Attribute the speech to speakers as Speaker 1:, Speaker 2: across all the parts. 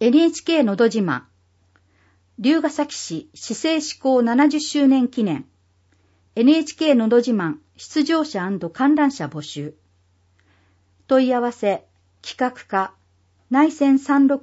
Speaker 1: NHK のど自慢、龍ケ崎市市政施行70周年記念、NHK のど自慢出場者&観覧者募集。問い合わせ、企画課、内線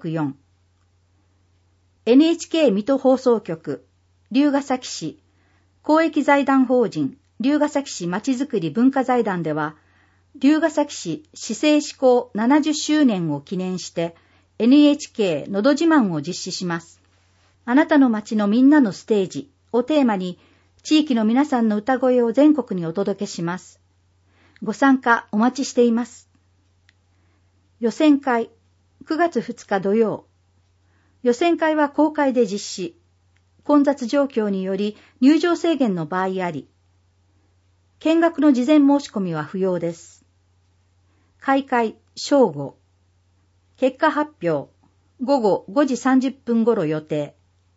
Speaker 1: 364。NHK 水戸放送局、龍ケ崎市、公益財団法人、龍ケ崎市まちづくり文化財団では、龍ケ崎市市政施行70周年を記念して、NHK のど自慢を実施します。あなたの町のみんなのステージをテーマに、地域の皆さんの歌声を全国にお届けします。ご参加お待ちしています。予選会、9月2日土曜。予選会は公開で実施。混雑状況により入場制限の場合あり、見学の事前申し込みは不要です。開会、正午。結果発表、午後5時30分頃予定。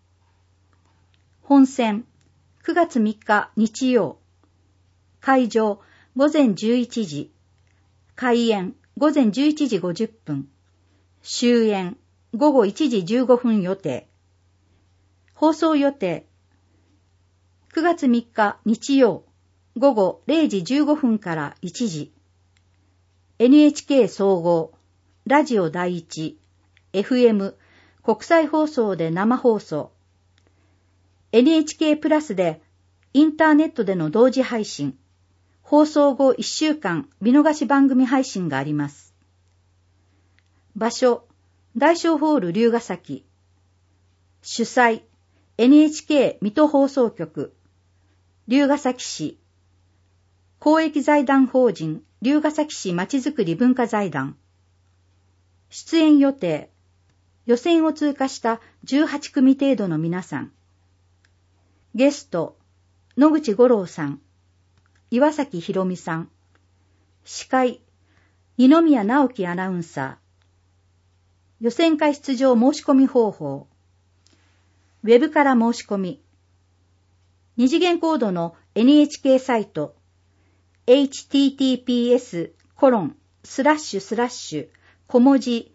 Speaker 1: 本選、9月3日日曜。会場、午前11時。開演、午前11時50分。終演、午後1時15分予定。放送予定。9月3日日曜、午後0時15分から1時。NHK 総合、ラジオ第一、FM、国際放送で生放送。NHK プラスでインターネットでの同時配信、放送後1週間見逃し番組配信があります。場所、大正ホール龍ケ崎。主催、NHK 水戸放送局、龍ケ崎市、公益財団法人龍ケ崎市まちづくり文化財団。出演予定、予選を通過した18組程度の皆さん。ゲスト、野口五郎さん、岩崎宏美さん。司会、二宮直樹アナウンサー。予選会出場申し込み方法。ウェブから申し込み。二次元コードの NHK サイト、https:// 小文字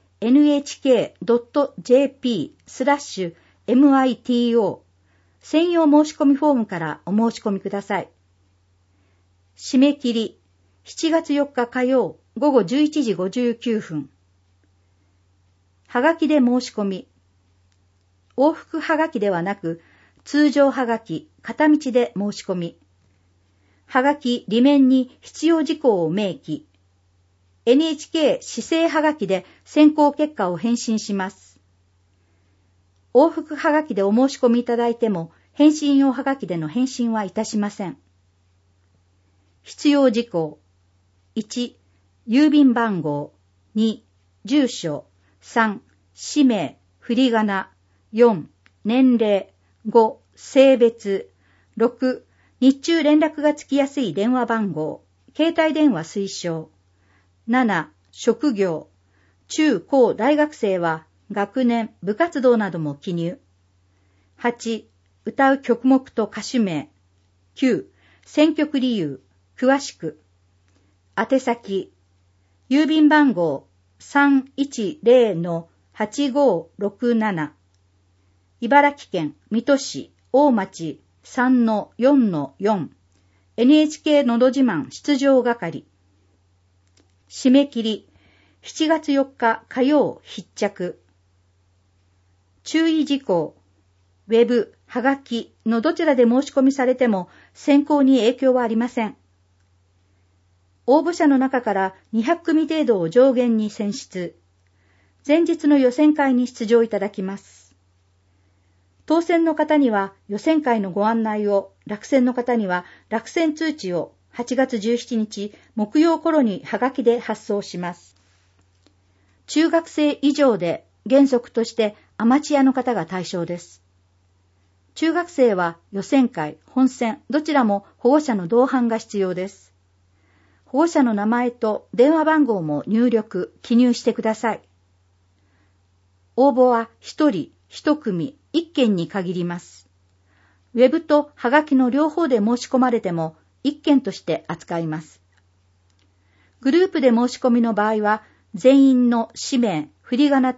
Speaker 1: nhk.jp/mito 専用申し込みフォームからお申し込みください。締め切り、7月4日火曜午後11時59分。はがきで申し込み。往復はがきではなく、通常はがき、片道で申し込み。はがき、裏面に必要事項を明記。NHK 市政はがきで選考結果を返信します。往復はがきでお申し込みいただいても、返信用はがきでの返信はいたしません。必要事項。1、郵便番号。2、住所。3、氏名、振り仮名。4、年齢。5、性別。6、日中連絡がつきやすい電話番号。携帯電話推奨。7、職業。中高大学生は学年、部活動なども記入。8、歌う曲目と歌手名。9、選曲理由。詳しく。宛先。郵便番号 310-8567。茨城県水戸市大町 3-4-4。NHK のど自慢出場係。締め切り。7月4日火曜必着。注意事項。ウェブ、はがきのどちらで申し込みされても選考に影響はありません。応募者の中から200組程度を上限に選出。前日の予選会に出場いただきます。当選の方には予選会のご案内を、落選の方には落選通知を8月17日木曜頃にはがきで発送します。中学生以上で原則としてアマチュアの方が対象です。中学生は予選会、本選、どちらも保護者の同伴が必要です。保護者の名前と電話番号も入力、記入してください。応募は1人、1組、1件に限ります。ウェブとハガキの両方で申し込まれても1件として扱います。グループで申し込みの場合は、全員の氏名、振り仮名と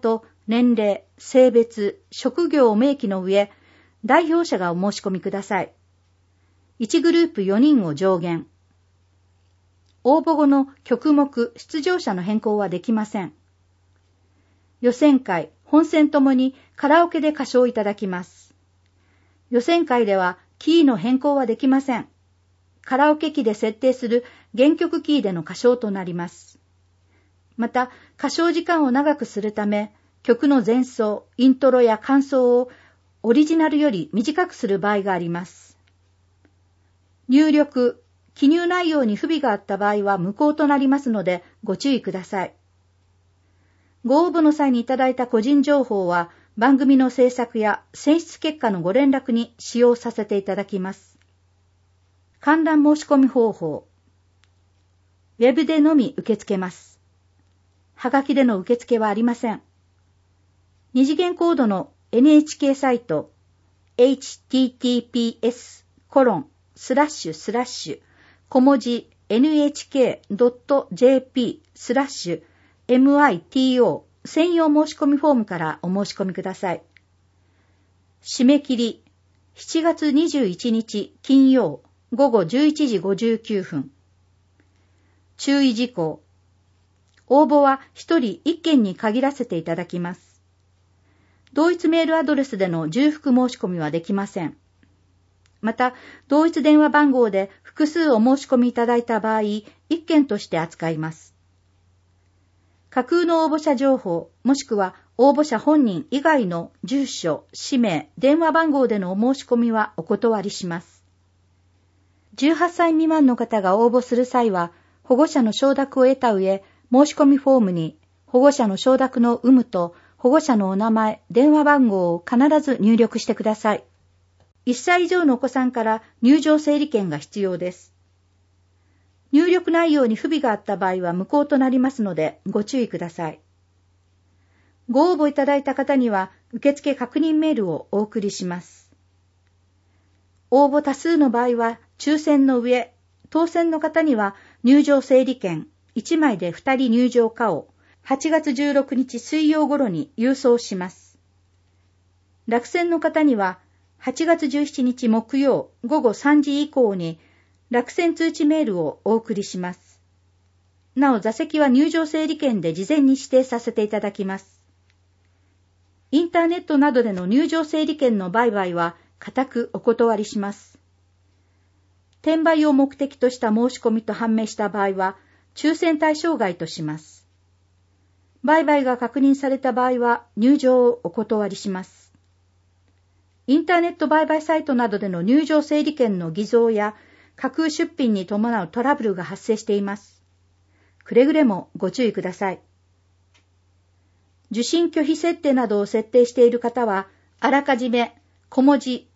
Speaker 1: 年齢、性別、職業を明記の上、代表者がお申し込みください。1グループ4人を上限。応募後の曲目、出場者の変更はできません。予選会、本選ともにカラオケで歌唱いただきます。予選会ではキーの変更はできません。カラオケ機で設定する原曲キーでの歌唱となります。また、歌唱時間を長くするため、曲の前奏、イントロや間奏をオリジナルより短くする場合があります。入力、記入内容に不備があった場合は無効となりますのでご注意ください。ご応募の際にいただいた個人情報は番組の制作や選出結果のご連絡に使用させていただきます。観覧申し込み方法。ウェブでのみ受け付けます。はがきでの受付はありません。二次元コードの NHK サイト https:// 小文字 nhk.jp/mito 専用申し込みフォームからお申し込みください。締め切り7月21日金曜午後11時59分。注意事項。応募は1人1件に限らせていただきます。同一メールアドレスでの重複申し込みはできません。また、同一電話番号で複数お申し込みいただいた場合、1件として扱います。架空の応募者情報、もしくは応募者本人以外の住所、氏名、電話番号でのお申し込みはお断りします。18歳未満の方が応募する際は、保護者の承諾を得た上、申し込みフォームに保護者の承諾の有無と保護者のお名前、電話番号を必ず入力してください。1歳以上のお子さんから入場整理券が必要です。入力内容に不備があった場合は無効となりますのでご注意ください。ご応募いただいた方には受付確認メールをお送りします。応募多数の場合は抽選の上、当選の方には入場整理券1枚で2人入場可を8月16日水曜頃に郵送します。落選の方には8月17日木曜午後3時以降に落選通知メールをお送りします。なお座席は入場整理券で事前に指定させていただきます。インターネットなどでの入場整理券の売買は固くお断りします。転売を目的とした申し込みと判明した場合は抽選対象外とします。売買が確認された場合は入場をお断りします。インターネット売買サイトなどでの入場整理券の偽造や架空出品に伴うトラブルが発生しています。くれぐれもご注意ください。受信拒否設定などを設定している方は、あらかじめ小文字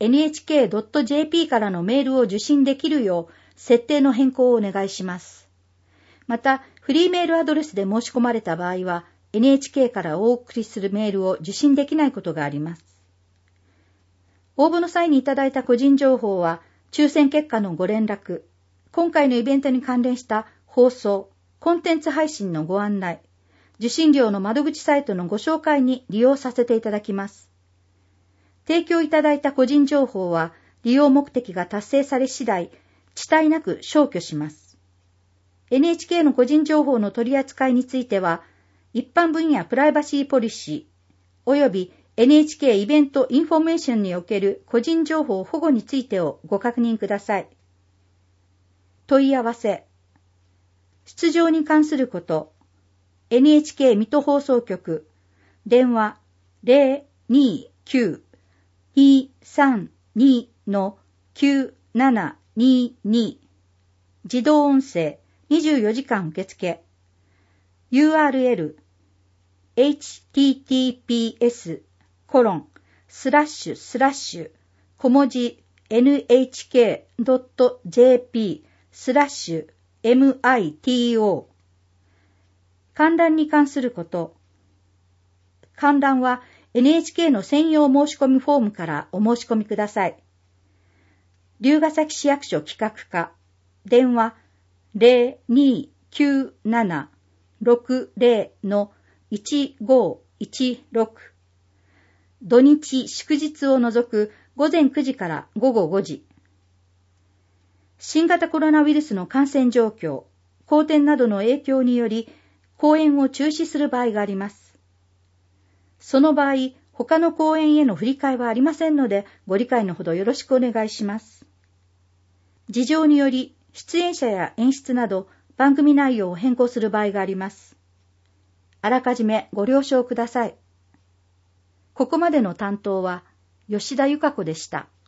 Speaker 1: nhk.jp からのメールを受信できるよう設定の変更をお願いします。また、フリーメールアドレスで申し込まれた場合は、NHK からお送りするメールを受信できないことがあります。応募の際にいただいた個人情報は、抽選結果のご連絡、今回のイベントに関連した放送、コンテンツ配信のご案内、受信料の窓口サイトのご紹介に利用させていただきます。提供いただいた個人情報は、利用目的が達成され次第、遅滞なく消去します。NHK の個人情報の取り扱いについては、一般分野プライバシーポリシー、及びNHK イベントインフォメーションにおける個人情報保護についてをご確認ください。問い合わせ。出場に関すること。NHK 水戸放送局。電話 029-232-9722。自動音声24時間受付。URL https:// 小文字 nhk.jp/mito 観覧に関すること。観覧は NHK の専用申し込みフォームからお申し込みください。龍ケ崎市役所企画課。電話 029-760-1512 16。土日祝日を除く午前9時から午後5時。新型コロナウイルスの感染状況、好転などの影響により、講演を中止する場合があります。その場合、他の講演への振り替えはありませんので、ご理解のほどよろしくお願いします。事情により、出演者や演出など、番組内容を変更する場合があります。あらかじめご了承ください。ここまでの担当は、吉田由香子でした。